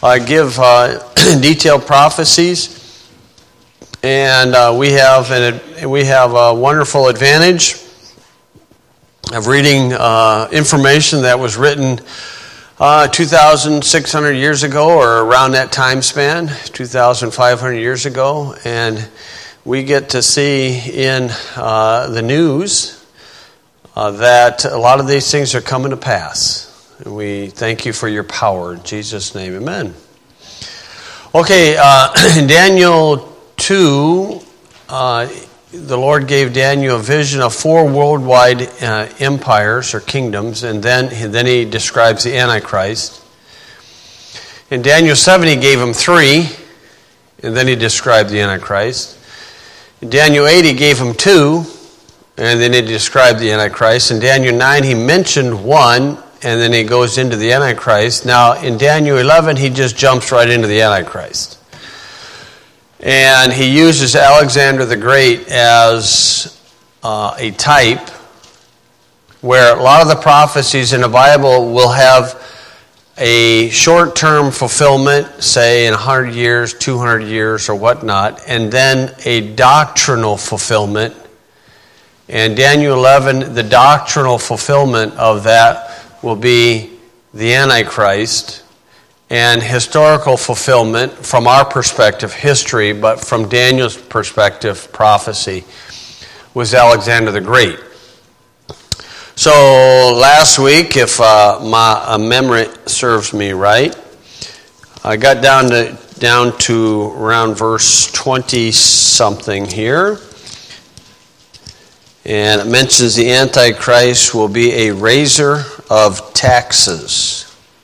give detailed prophecies, and we have a wonderful advantage of reading information that was written 2,600 years ago, or around that time span, 2,500 years ago, and we get to see in the news that a lot of these things are coming to pass. And we thank you for your power. In Jesus' name, amen. Okay, in Daniel 2, the Lord gave Daniel a vision of 4 worldwide empires or kingdoms, and then he describes the Antichrist. In Daniel 7, he gave him 3, and then he described the Antichrist. In Daniel 8, he gave him 2, and then he described the Antichrist. In Daniel 9, he mentioned 1, and then he goes into the Antichrist. Now, in Daniel 11, he just jumps right into the Antichrist. And he uses Alexander the Great as a type, where a lot of the prophecies in the Bible will have a short-term fulfillment, say in 100 years, 200 years, or whatnot, and then a doctrinal fulfillment. And Daniel 11, the doctrinal fulfillment of that will be the Antichrist, and historical fulfillment from our perspective, history, but from Daniel's perspective, prophecy, was Alexander the Great. So last week, if my memory serves me right, I got down to around verse 20-something here. And it mentions the Antichrist will be a raiser of taxes.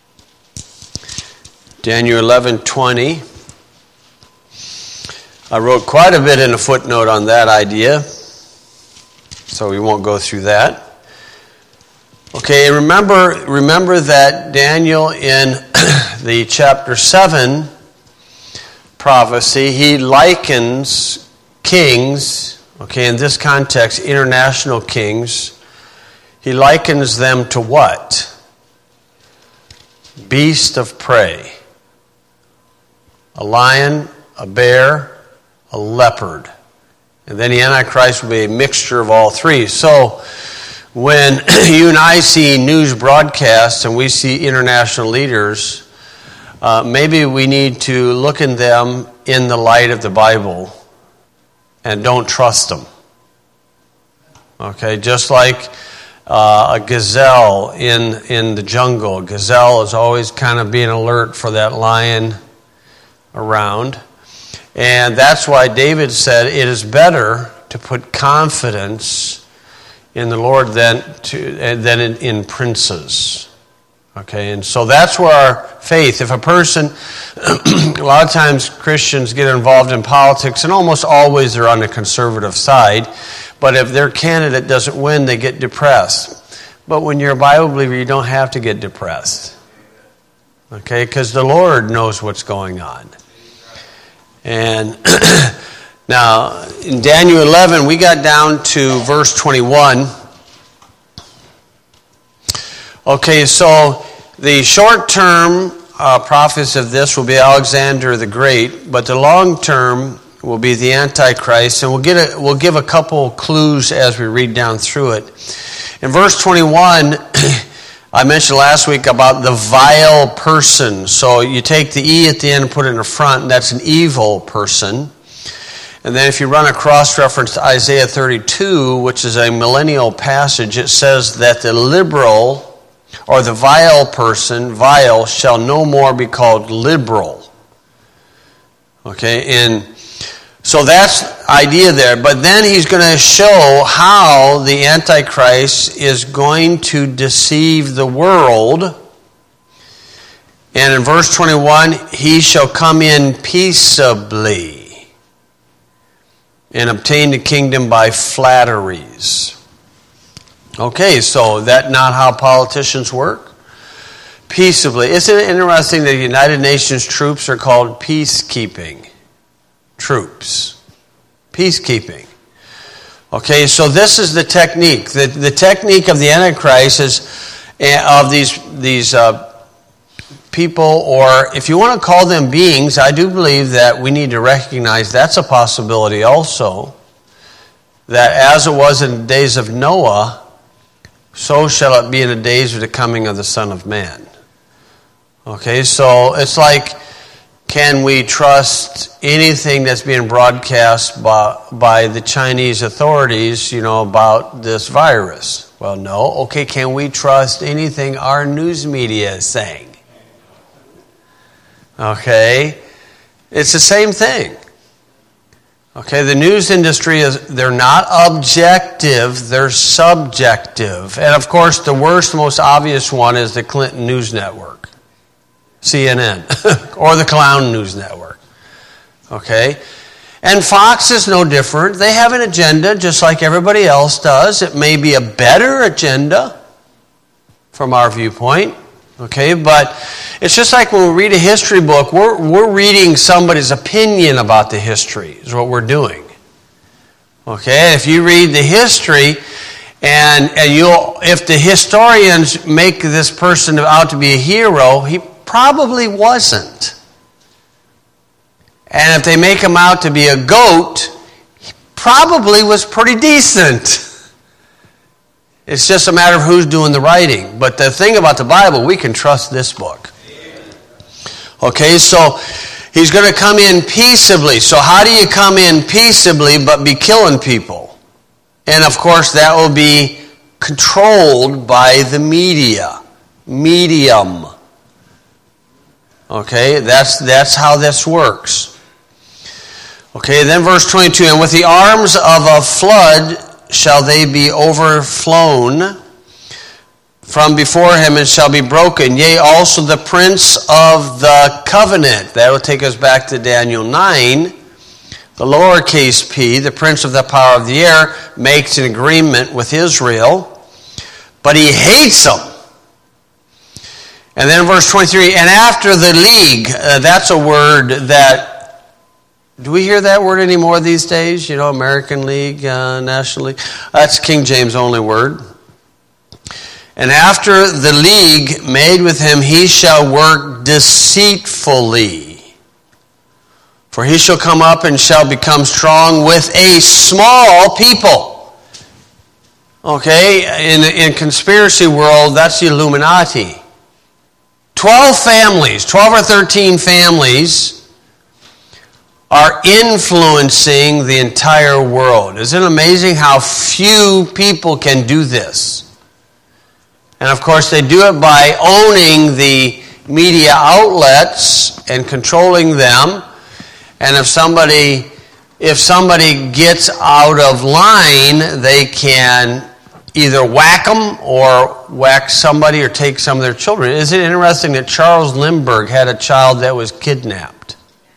Daniel 11:20. I wrote quite a bit in a footnote on that idea, so we won't go through that. Okay, remember that Daniel in the chapter 7 prophecy, he likens kings, okay, in this context, international kings, he likens them to what? Beast of prey. A lion, a bear, a leopard. And then the Antichrist will be a mixture of all 3. So when you and I see news broadcasts and we see international leaders, maybe we need to look at them in the light of the Bible and don't trust them. Okay, just like a gazelle in the jungle. A gazelle is always kind of being alert for that lion around. And that's why David said it is better to put confidence in the Lord than in princes. Okay, and so that's where our faith, if a person, a lot of times Christians get involved in politics, and almost always they're on the conservative side, but if their candidate doesn't win, they get depressed. But when you're a Bible believer, you don't have to get depressed. Okay, because the Lord knows what's going on. And now, in Daniel 11, we got down to verse 21. Okay, so the short-term prophecy of this will be Alexander the Great, but the long-term will be the Antichrist, and we'll give a couple clues as we read down through it. In verse 21, I mentioned last week about the vile person. So you take the E at the end and put it in the front, and that's an evil person. And then if you run a cross-reference to Isaiah 32, which is a millennial passage, it says that the liberal, or the vile person, vile, shall no more be called liberal. Okay, and so that's idea there. But then he's going to show how the Antichrist is going to deceive the world. And in verse 21, he shall come in peaceably and obtain the kingdom by flatteries. Okay, so that's not how politicians work? Peaceably. Isn't it interesting that the United Nations troops are called peacekeeping troops? Peacekeeping. Okay, so this is the technique. The technique of the Antichrist is of these people, or if you want to call them beings, I do believe that we need to recognize that's a possibility also, that as it was in the days of Noah, so shall it be in the days of the coming of the Son of Man. Okay, so it's like, can we trust anything that's being broadcast by the Chinese authorities, about this virus? Well, no. Okay, can we trust anything our news media is saying? Okay, it's the same thing. Okay, the news industry they're not objective, they're subjective. And of course, the worst, most obvious one is the Clinton News Network, CNN, or the Clown News Network. Okay? And Fox is no different. They have an agenda just like everybody else does. It may be a better agenda from our viewpoint. Okay, but it's just like when we read a history book, we're reading somebody's opinion about the history, is what we're doing. Okay, if you read the history, and if the historians make this person out to be a hero, he probably wasn't. And if they make him out to be a goat, he probably was pretty decent. It's just a matter of who's doing the writing. But the thing about the Bible, we can trust this book. Okay, so he's going to come in peaceably. So how do you come in peaceably but be killing people? And of course, that will be controlled by the medium. Okay, that's how this works. Okay, then verse 22, and with the arms of a flood shall they be overflown from before him, and shall be broken. Yea, also the prince of the covenant. That will take us back to Daniel 9. The lowercase p, the prince of the power of the air, makes an agreement with Israel, but he hates them. And then verse 23, and after the league, that's a word that, do we hear that word anymore these days? American League, National League. That's King James only word. And after the league made with him, he shall work deceitfully. For he shall come up and shall become strong with a small people. Okay, in conspiracy world, that's the Illuminati. 12 families, 12 or 13 families are influencing the entire world. Isn't it amazing how few people can do this? And of course, they do it by owning the media outlets and controlling them. And if somebody gets out of line, they can either whack them or whack somebody or take some of their children. Isn't it interesting that Charles Lindbergh had a child that was kidnapped?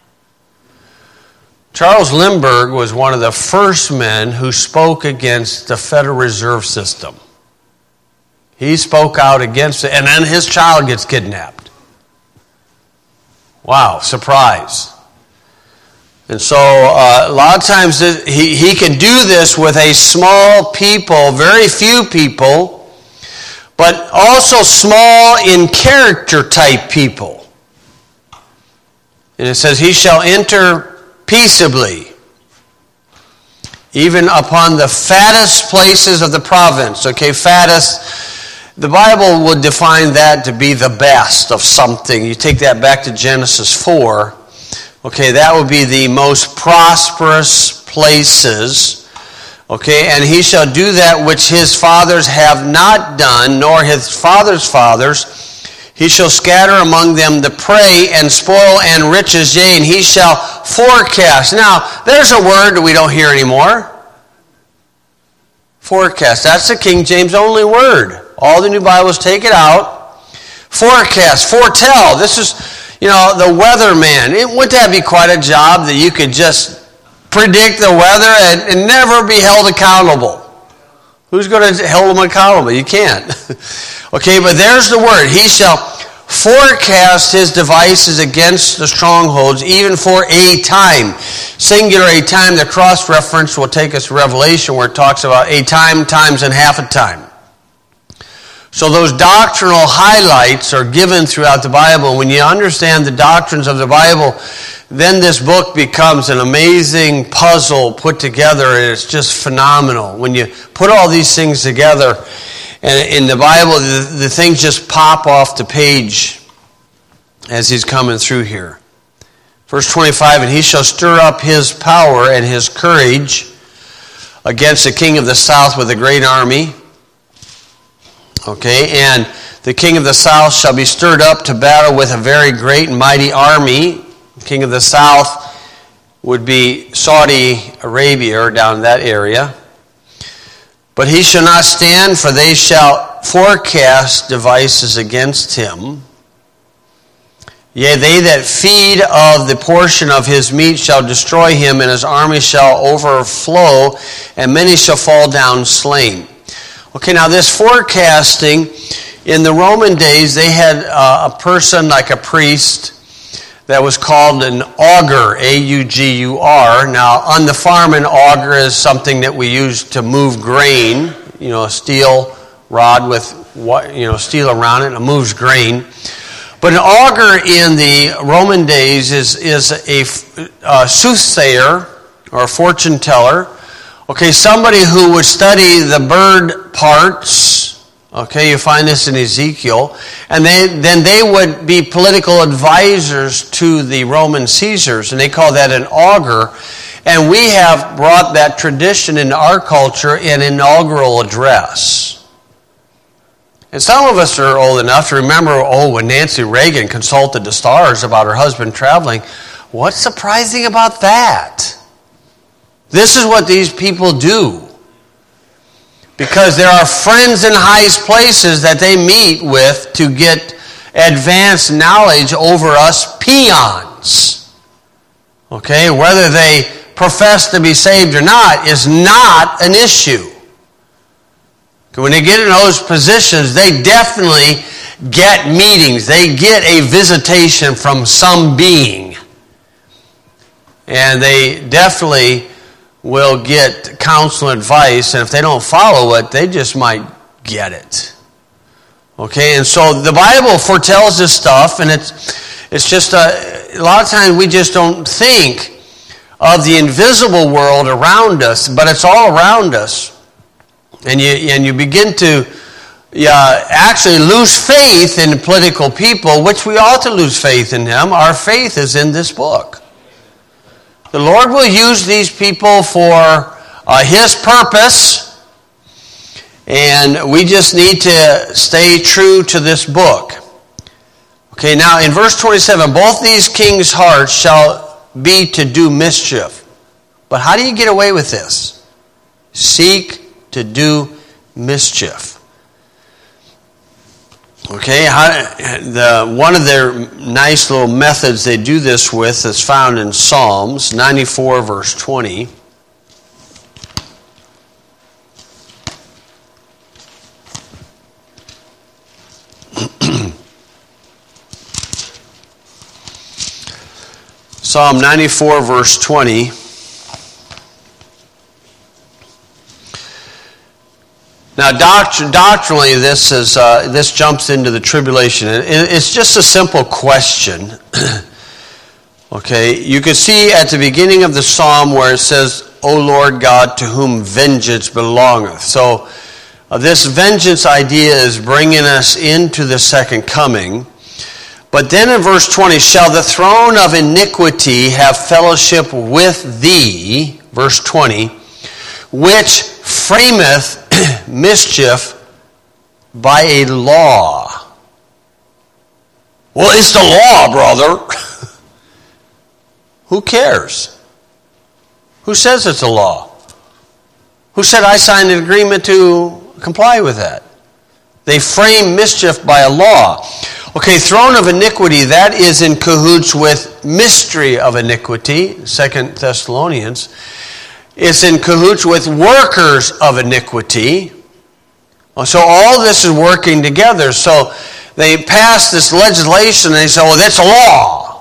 Charles Lindbergh was one of the first men who spoke against the Federal Reserve System. He spoke out against it, and then his child gets kidnapped. Wow, surprise. And so a lot of times he can do this with a small people, very few people, but also small in character type people. And it says, he shall enter peaceably, even upon the fattest places of the province. Okay, fattest, the Bible would define that to be the best of something. You take that back to Genesis 4. Okay, that would be the most prosperous places. Okay, and he shall do that which his fathers have not done, nor his fathers' fathers. He shall scatter among them the prey and spoil and riches, yea, and he shall forecast. Now, there's a word that we don't hear anymore. Forecast. That's the King James only word. All the new Bibles take it out. Forecast, foretell. This is, the weatherman. Wouldn't that be quite a job that you could just predict the weather and never be held accountable? Who's going to hold them accountable? You can't. Okay, but there's the word. He shall forecast his devices against the strongholds, even for a time. Singular, a time. The cross-reference will take us to Revelation, where it talks about a time, times, and half a time. So those doctrinal highlights are given throughout the Bible. When you understand the doctrines of the Bible, then this book becomes an amazing puzzle put together, and it's just phenomenal. When you put all these things together, and in the Bible, the things just pop off the page as he's coming through here. Verse 25, and he shall stir up his power and his courage against the king of the south with a great army. Okay, and the king of the south shall be stirred up to battle with a very great and mighty army. The king of the south would be Saudi Arabia, or down that area. But he shall not stand, for they shall forecast devices against him. Yea, they that feed of the portion of his meat shall destroy him, and his army shall overflow, and many shall fall down slain. Okay, now this forecasting, in the Roman days, they had a person like a priest that was called an augur, A-U-G-U-R. Now, on the farm, an auger is something that we use to move grain, a steel rod with steel around it, and it moves grain. But an augur in the Roman days is a soothsayer or a fortune teller. Okay, somebody who would study the bird parts. Okay, you find this in Ezekiel. And then they would be political advisors to the Roman Caesars, and they call that an augur. And we have brought that tradition into our culture in inaugural address. And some of us are old enough to remember, when Nancy Reagan consulted the stars about her husband traveling. What's surprising about that? This is what these people do. Because there are friends in high places that they meet with to get advanced knowledge over us peons. Okay, whether they profess to be saved or not is not an issue. When they get in those positions, they definitely get meetings. They get a visitation from some being. And they definitely will get counsel and advice, and if they don't follow it, they just might get it. Okay, and so the Bible foretells this stuff, and it's just a lot of times we just don't think of the invisible world around us, but it's all around us. And you begin to actually lose faith in political people, which we ought to lose faith in them. Our faith is in this book. The Lord will use these people for His purpose, and we just need to stay true to this book. Okay, now in verse 27, both these kings' hearts shall be to do mischief. But how do you get away with this? Seek to do mischief. Okay, one of their nice little methods they do this with is found in Psalms 94, verse 20. Psalm 94, verse 20. Now, doctrinally, this jumps into the tribulation. It's just a simple question. Okay, you can see at the beginning of the psalm where it says, "O Lord God, to whom vengeance belongeth." So, this vengeance idea is bringing us into the second coming. But then in verse 20, "Shall the throne of iniquity have fellowship with thee," verse 20, "which frameth mischief by a law." Well, it's the law, brother. Who cares? Who says it's a law? Who said I signed an agreement to comply with that? They frame mischief by a law. Okay, throne of iniquity, that is in cahoots with mystery of iniquity, 2 Thessalonians. It's in cahoots with workers of iniquity. So all this is working together. So they pass this legislation and they say, well, that's a law.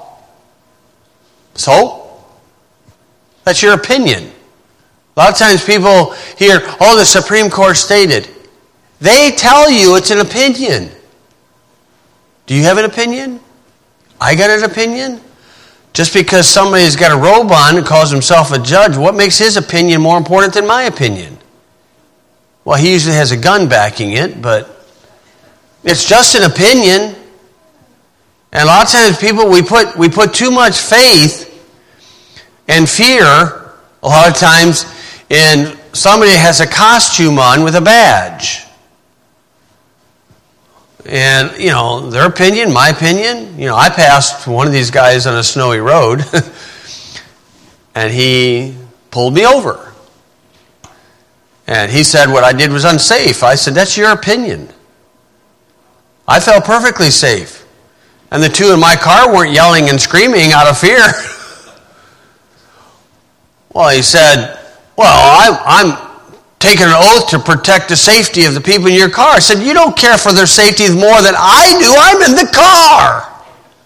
So? That's your opinion. A lot of times people hear, the Supreme Court stated. They tell you it's an opinion. Do you have an opinion? I got an opinion? Just because somebody's got a robe on and calls himself a judge, what makes his opinion more important than my opinion? Well, he usually has a gun backing it, but it's just an opinion. And a lot of times people, we put too much faith and fear, a lot of times, in somebody that has a costume on with a badge. And, their opinion, my opinion. I passed one of these guys on a snowy road, and he pulled me over. And he said what I did was unsafe. I said, that's your opinion. I felt perfectly safe. And the two in my car weren't yelling and screaming out of fear. Well, he said, well, I'm taking an oath to protect the safety of the people in your car. I said, you don't care for their safety more than I do. I'm in the car.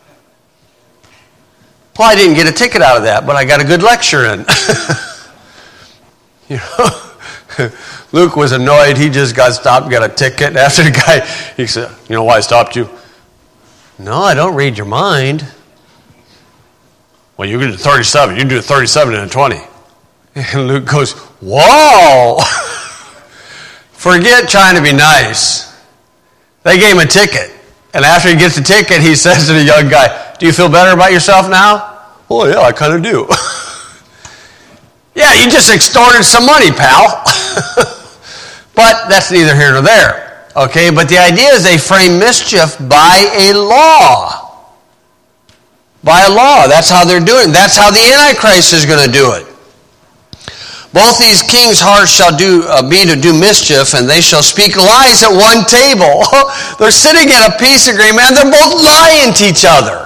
Well, I didn't get a ticket out of that, but I got a good lecture in. Luke was annoyed. He just got stopped and got a ticket. After the guy, he said, you know why I stopped you? No, I don't read your mind. Well, you can do 37. You can do 37 and a 20. And Luke goes, whoa! Forget trying to be nice. They gave him a ticket. And after he gets the ticket, he says to the young guy, do you feel better about yourself now? Oh, yeah, I kind of do. Yeah, you just extorted some money, pal. But that's neither here nor there. Okay, but the idea is they frame mischief by a law. By a law. That's how they're doing it. That's how the Antichrist is going to do it. Both these kings' hearts shall be to do mischief, and they shall speak lies at one table. They're sitting at a peace agreement, and they're both lying to each other.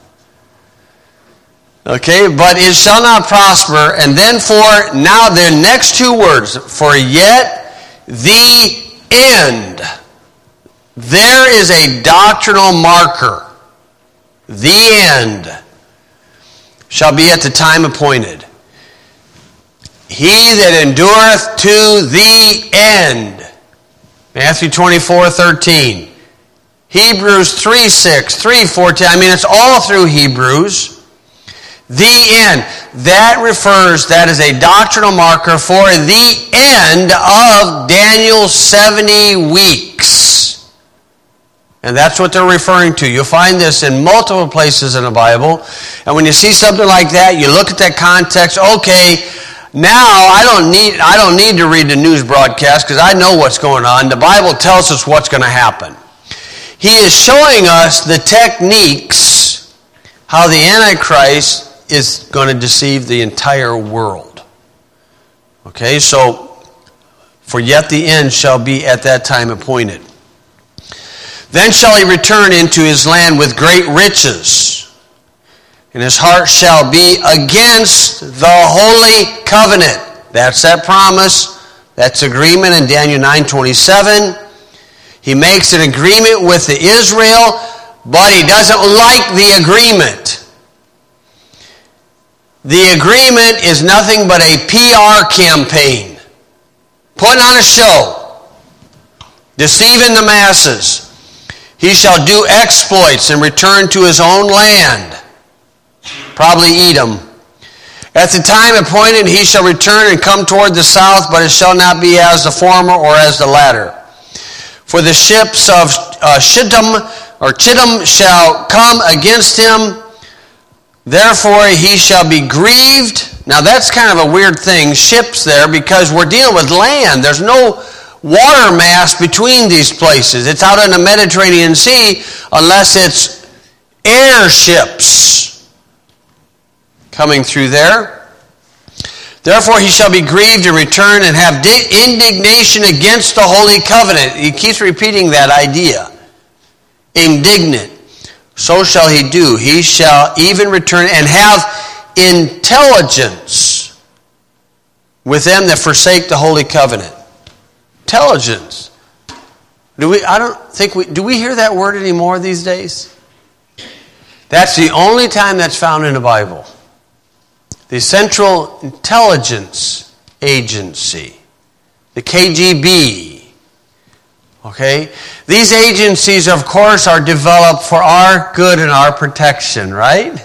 Okay, but it shall not prosper. And then now their next two words, for yet the end. There is a doctrinal marker. The end shall be at the time appointed. He that endureth to the end. Matthew 24:13. Hebrews 3:6, 3:14. I mean, it's all through Hebrews. The end. That is a doctrinal marker for the end of Daniel's 70 weeks. And that's what they're referring to. You'll find this in multiple places in the Bible. And when you see something like that, you look at that context. Okay, now I don't need to read the news broadcast because I know what's going on. The Bible tells us what's going to happen. He is showing us the techniques how the Antichrist is going to deceive the entire world. Okay, so for yet the end shall be at that time appointed. Then shall he return into his land with great riches, and his heart shall be against the holy covenant. That's that promise. That's agreement in Daniel 9:27. He makes an agreement with the Israel, but he doesn't like the agreement. The agreement is nothing but a PR campaign. Putting on a show. Deceiving the masses. He shall do exploits and return to his own land. Probably Edom. At the time appointed he shall return and come toward the south, but it shall not be as the former or as the latter. For the ships of Chittim shall come against him. Therefore he shall be grieved. Now that's kind of a weird thing, ships there, because we're dealing with land. There's no water mass between these places. It's out in the Mediterranean Sea unless it's airships coming through there. Therefore he shall be grieved and return and have indignation against the holy covenant. He keeps repeating that idea. Indignant. So shall he do. He shall even return and have intelligence with them that forsake the holy covenant. Intelligence. Do we hear that word anymore these days? That's the only time that's found in the Bible. The Central Intelligence Agency, the KGB, Okay? These agencies, of course, are developed for our good and our protection, right?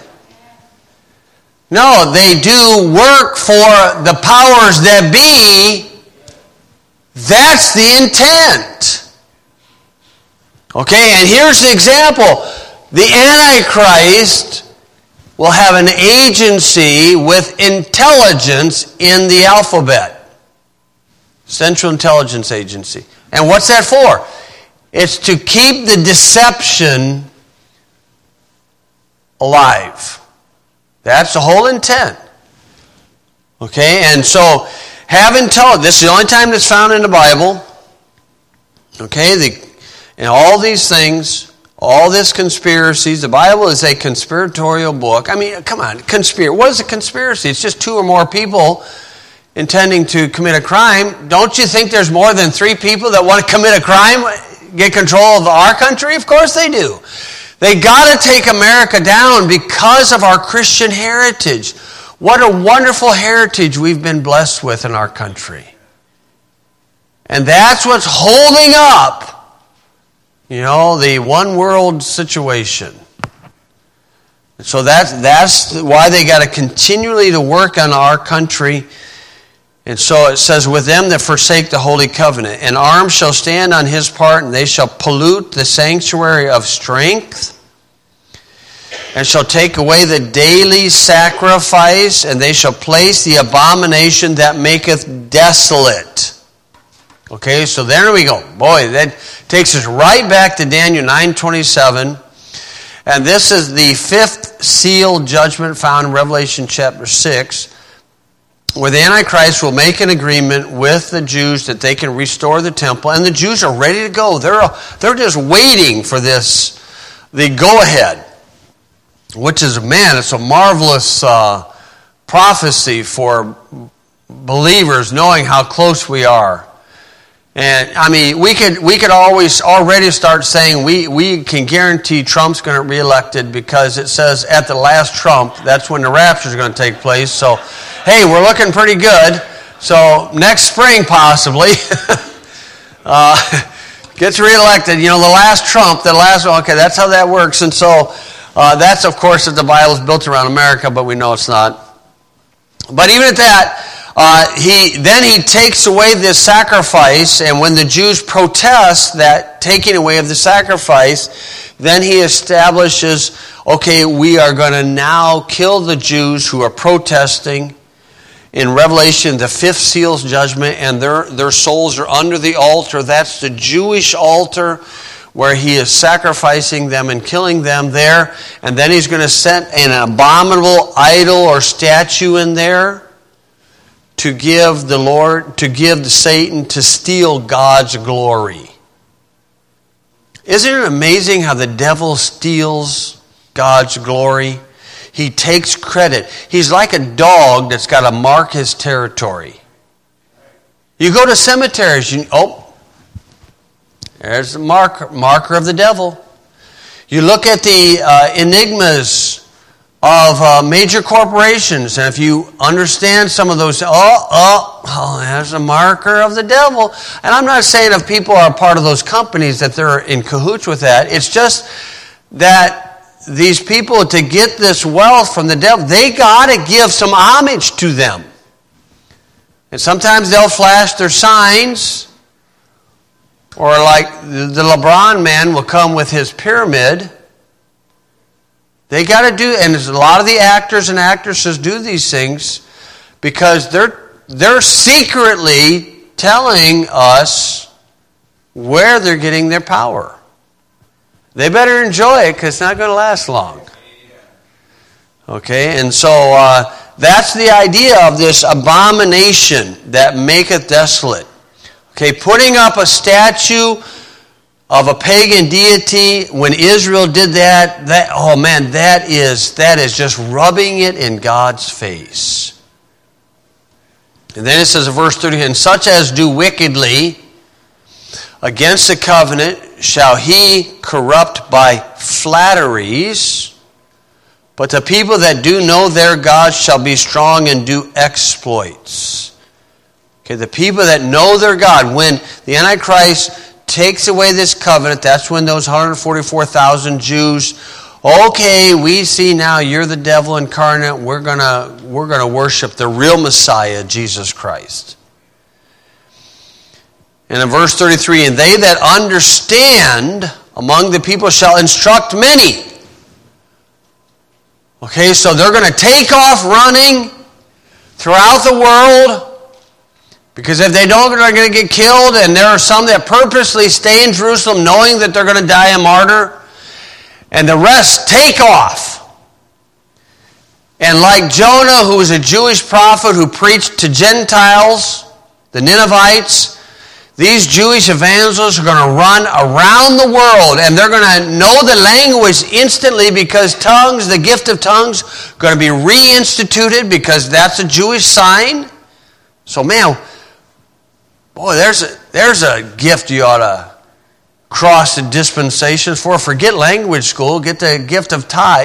No, they do work for the powers that be. That's the intent. Okay, and here's the example. The Antichrist will have an agency with intelligence in the alphabet. Central Intelligence Agency. And what's that for? It's to keep the deception alive. That's the whole intent. Okay, and so have intelligence. This is the only time that's found in the Bible. Okay, and all these things, all this conspiracies, the Bible is a conspiratorial book. I mean, come on, what is a conspiracy? It's just two or more people intending to commit a crime. Don't you think there's more than 3 people that want to commit a crime, get control of our country? Of course they do. They got to take America down because of our Christian heritage. What a wonderful heritage we've been blessed with in our country. And that's what's holding up, the one world situation. So that's why they got to continually to work on our country. And so it says, with them that forsake the holy covenant, an arm shall stand on his part, and they shall pollute the sanctuary of strength, and shall take away the daily sacrifice, and they shall place the abomination that maketh desolate. Okay, so there we go. Boy, that takes us right back to Daniel 9:27. And this is the 5th seal judgment found in Revelation chapter 6, where the Antichrist will make an agreement with the Jews that they can restore the temple. And the Jews are ready to go. They're just waiting for this, the go-ahead. Which is, it's a marvelous prophecy for believers, knowing how close we are. And I mean, we could always already start saying we can guarantee Trump's going to be reelected because it says at the last trump, that's when the rapture is going to take place. So, hey, we're looking pretty good. So next spring, possibly, gets reelected. The last trump, okay, that's how that works. And so. That's, of course, if the Bible is built around America, but we know it's not. But even at that, he takes away this sacrifice, and when the Jews protest that taking away of the sacrifice, then he establishes, okay, we are going to now kill the Jews who are protesting. In Revelation, the 5th seal's judgment, and their souls are under the altar. That's the Jewish altar, where he is sacrificing them and killing them there. And then he's going to set an abominable idol or statue in there to give to Satan to steal God's glory. Isn't it amazing how the devil steals God's glory? He takes credit. He's like a dog that's got to mark his territory. You go to cemeteries, there's the marker of the devil. You look at the enigmas of major corporations, and if you understand some of those, there's a marker of the devil. And I'm not saying if people are part of those companies that they're in cahoots with that. It's just that these people, to get this wealth from the devil, they got to give some homage to them. And sometimes they'll flash their signs. Or like the LeBron man will come with his pyramid. They got to do, and a lot of the actors and actresses do these things because they're secretly telling us where they're getting their power. They better enjoy it because it's not going to last long. Okay, and so that's the idea of this abomination that maketh desolate. Okay, putting up a statue of a pagan deity, when Israel did that is just rubbing it in God's face. And then it says in verse 30, and such as do wickedly against the covenant shall he corrupt by flatteries, but the people that do know their God shall be strong and do exploits. Okay, the people that know their God, when the Antichrist takes away this covenant, that's when those 144,000 Jews, okay, we see now you're the devil incarnate. We're gonna worship the real Messiah, Jesus Christ. And in verse 33, and they that understand among the people shall instruct many. Okay, so they're going to take off running throughout the world, because if they don't, they're going to get killed. And there are some that purposely stay in Jerusalem knowing that they're going to die a martyr. And the rest take off. And like Jonah, who was a Jewish prophet who preached to Gentiles, the Ninevites, these Jewish evangelists are going to run around the world, and they're going to know the language instantly, because tongues, the gift of tongues, are going to be reinstituted, because that's a Jewish sign. So man, boy, there's a gift you ought to cross the dispensations for. Forget language school, get the gift of Thai.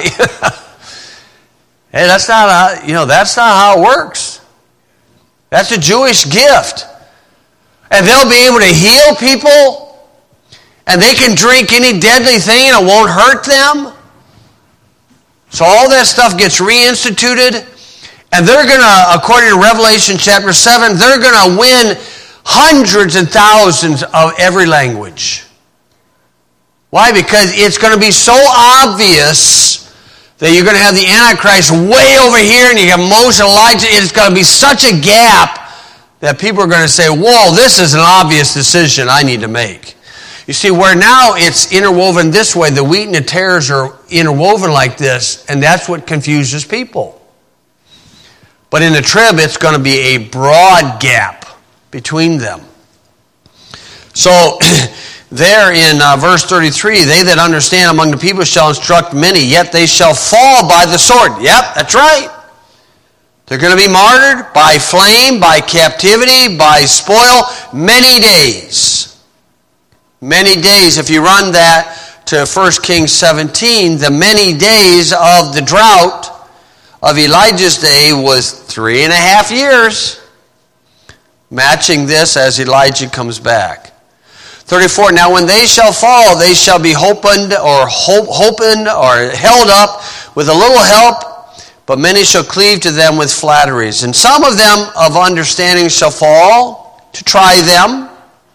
Hey, that's not how it works. That's a Jewish gift. And they'll be able to heal people, and they can drink any deadly thing and it won't hurt them. So all that stuff gets reinstituted, and they're going to, according to Revelation chapter 7, they're going to win hundreds and thousands of every language. Why? Because it's going to be so obvious that you're going to have the Antichrist way over here, and you have Moses and Elijah. It's going to be such a gap that people are going to say, whoa, this is an obvious decision I need to make. You see, where now it's interwoven this way, the wheat and the tares are interwoven like this, and that's what confuses people. But in the trib, it's going to be a broad gap between them. So, there in verse 33, they that understand among the people shall instruct many, yet they shall fall by the sword. Yep, that's right. They're going to be martyred by flame, by captivity, by spoil, many days. Many days. If you run that to 1 Kings 17, the many days of the drought of Elijah's day was 3.5 years. Matching this as Elijah comes back. 34, now when they shall fall, they shall be holpen or held up with a little help, but many shall cleave to them with flatteries. And some of them of understanding shall fall, to try them,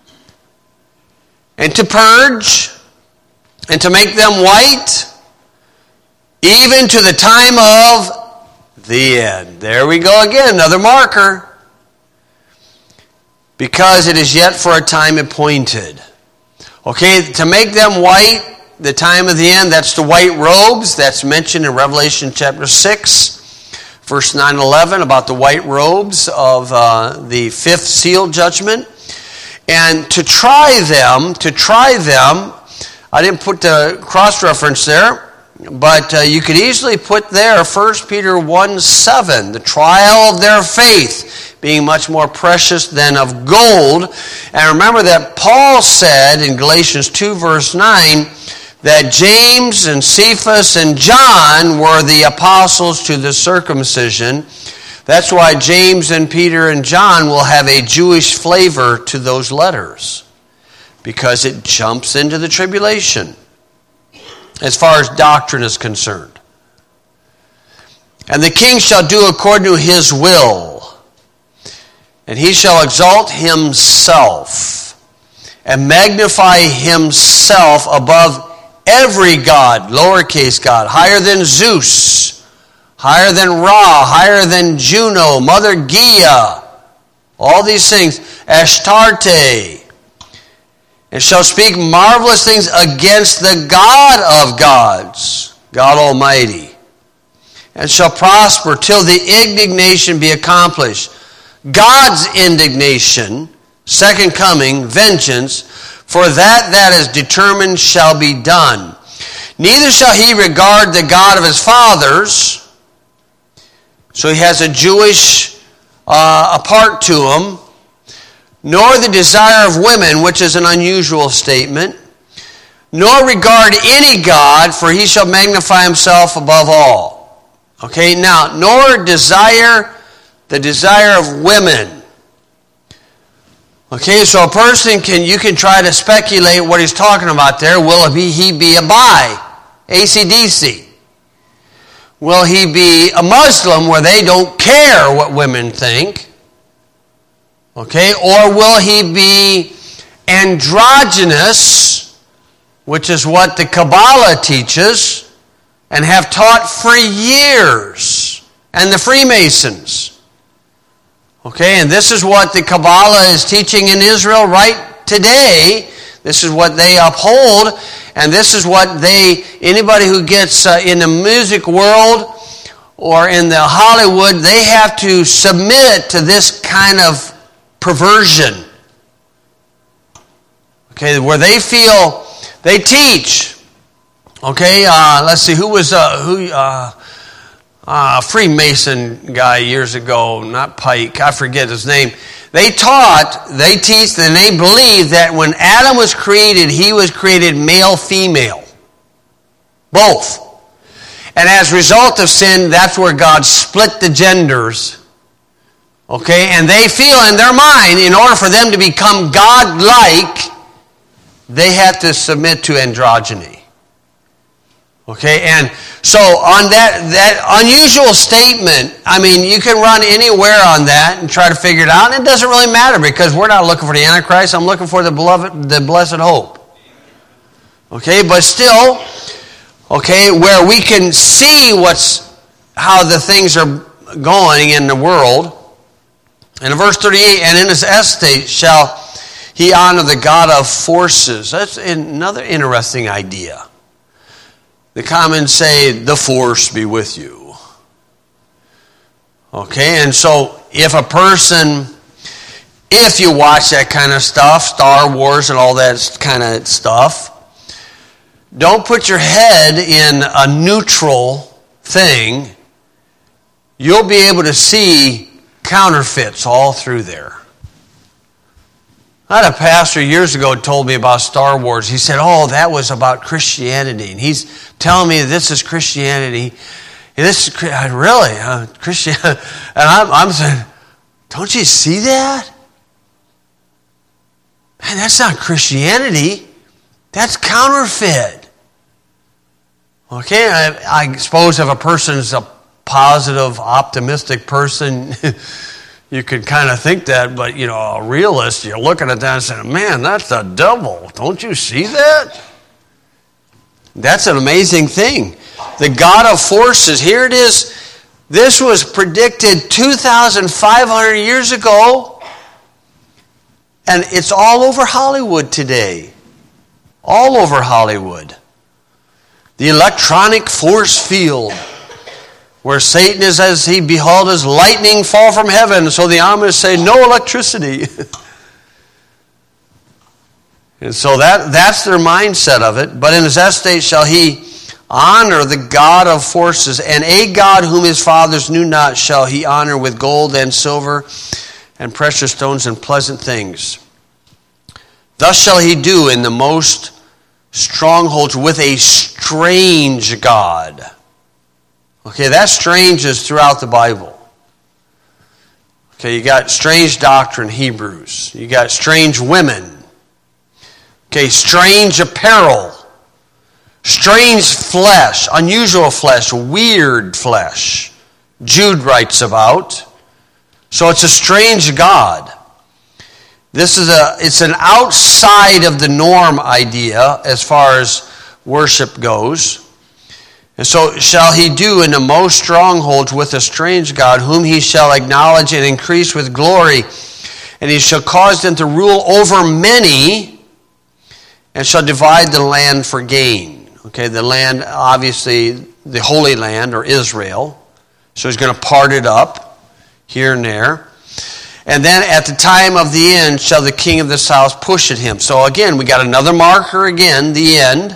and to purge, and to make them white, even to the time of the end. There we go again, another marker. Because it is yet for a time appointed. Okay, to make them white, the time of the end, that's the white robes. That's mentioned in Revelation chapter 6, verse 9 and 11, about the white robes of the fifth seal judgment. And to try them, I didn't put the cross-reference there, but you could easily put there 1 Peter 1:7, the trial of their faith being much more precious than of gold. And remember that Paul said in Galatians 2 verse 9 that James and Cephas and John were the apostles to the circumcision. That's why James and Peter and John will have a Jewish flavor to those letters, because it jumps into the tribulation as far as doctrine is concerned. And the king shall do according to his will, and he shall exalt himself and magnify himself above every god, lowercase god, higher than Zeus, higher than Ra, higher than Juno, Mother Gaia, all these things, Ashtarte, and shall speak marvelous things against the God of gods, God Almighty, and shall prosper till the indignation be accomplished. God's indignation, second coming, vengeance, for that is determined shall be done. Neither shall he regard the God of his fathers. So he has a Jewish part to him. Nor the desire of women, which is an unusual statement. Nor regard any God, for he shall magnify himself above all. Okay, now, nor the desire of women. Okay, so a person you can try to speculate what he's talking about there. Will he be a bi? AC/DC. Will he be a Muslim where they don't care what women think? Okay, or will he be androgynous, which is what the Kabbalah teaches and have taught for years, and the Freemasons? Okay, and this is what the Kabbalah is teaching in Israel right today. This is what they uphold, and this is what anybody who gets in the music world or in the Hollywood, they have to submit to this kind of perversion. Okay, where they feel, they teach. Okay, let's see, who was Freemason guy years ago, not Pike, I forget his name. They teach, and they believe that when Adam was created, he was created male, female. Both. And as a result of sin, that's where God split the genders. Okay, and they feel in their mind, in order for them to become God-like, they have to submit to androgyny. Okay, and so on that unusual statement, I mean, you can run anywhere on that and try to figure it out, and it doesn't really matter because we're not looking for the Antichrist. I'm looking for the blessed hope. Okay, but still, okay, where we can see how the things are going in the world. And in verse 38, and in his estate shall he honor the God of forces. That's another interesting idea. The commons say, the force be with you. Okay, and so if you watch that kind of stuff, Star Wars and all that kind of stuff, don't put your head in a neutral thing. You'll be able to see counterfeits all through there. I had a pastor years ago told me about Star Wars. He said, that was about Christianity. And he's telling me this is Christianity. This is really Christianity. And I'm saying, don't you see that? Man, that's not Christianity. That's counterfeit. Okay, I suppose if a person's a positive, optimistic person, you could kind of think that, but, a realist, you're looking at that and saying, man, that's the devil. Don't you see that? That's an amazing thing. The God of forces, here it is. This was predicted 2,500 years ago, and it's all over Hollywood today. All over Hollywood. The electronic force field, where Satan is as he beheld his lightning fall from heaven. So the Amish say, no electricity. And so that's their mindset of it. But in his estate shall he honor the God of forces, and a God whom his fathers knew not shall he honor with gold and silver and precious stones and pleasant things. Thus shall he do in the most strongholds with a strange God. Okay, that strange is throughout the Bible. Okay, you got strange doctrine, Hebrews. You got strange women. Okay, strange apparel. Strange flesh, unusual flesh, weird flesh. Jude writes about. So it's a strange God. It's an outside of the norm idea as far as worship goes. And so shall he do in the most strongholds with a strange God, whom he shall acknowledge and increase with glory. And he shall cause them to rule over many, and shall divide the land for gain. Okay, the land, obviously, the Holy Land, or Israel. So he's going to part it up here and there. And then at the time of the end shall the king of the south push at him. So again, we got another marker again, the end.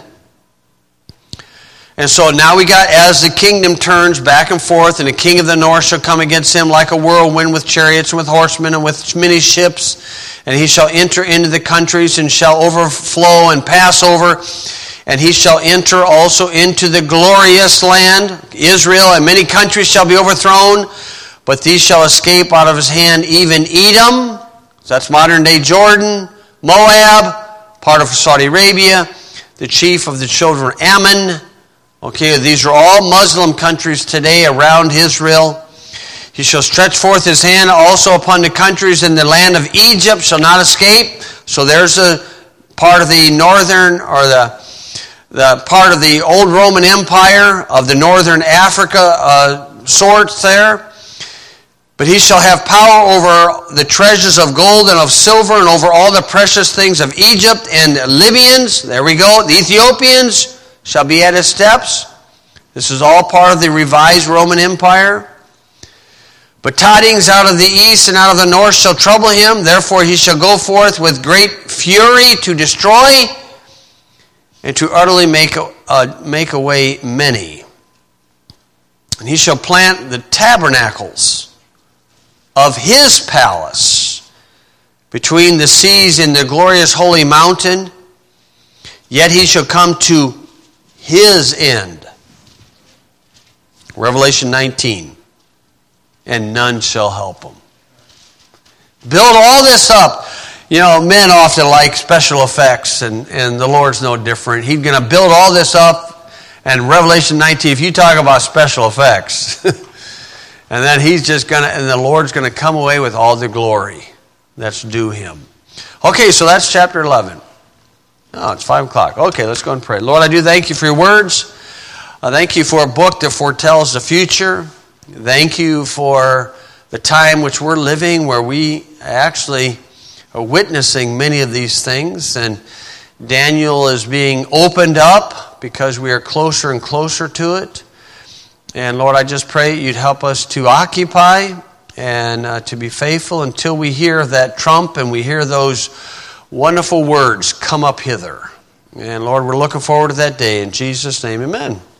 And so now we got, as the kingdom turns back and forth, and the king of the north shall come against him like a whirlwind with chariots and with horsemen and with many ships. And he shall enter into the countries and shall overflow and pass over. And he shall enter also into the glorious land, Israel, and many countries shall be overthrown. But these shall escape out of his hand, even Edom, So that's modern-day Jordan, Moab, part of Saudi Arabia, the chief of the children of Ammon. Okay, these are all Muslim countries today around Israel. He shall stretch forth his hand also upon the countries in the land of Egypt, shall not escape. So there's a part of the northern, or the part of the old Roman Empire of the northern Africa sorts there. But he shall have power over the treasures of gold and of silver, and over all the precious things of Egypt, and the Libyans, there we go, the Ethiopians shall be at his steps. This is all part of the revised Roman Empire. But tidings out of the east and out of the north shall trouble him. Therefore he shall go forth with great fury to destroy and to utterly make away many. And he shall plant the tabernacles of his palace between the seas in the glorious holy mountain. Yet he shall come to his end. Revelation 19. And none shall help him. Build all this up. You know, men often like special effects, and the Lord's no different. He's going to build all this up, and Revelation 19, if you talk about special effects, and then he's just going to, and the Lord's going to come away with all the glory that's due him. Okay, so that's chapter 11. Oh, it's 5 o'clock. Okay, let's go and pray. Lord, I do thank you for your words. I thank you for a book that foretells the future. Thank you for the time which we're living, where we actually are witnessing many of these things. And Daniel is being opened up because we are closer and closer to it. And Lord, I just pray you'd help us to occupy and to be faithful until we hear that trump and we hear those wonderful words, come up hither. And Lord, we're looking forward to that day. In Jesus' name, amen.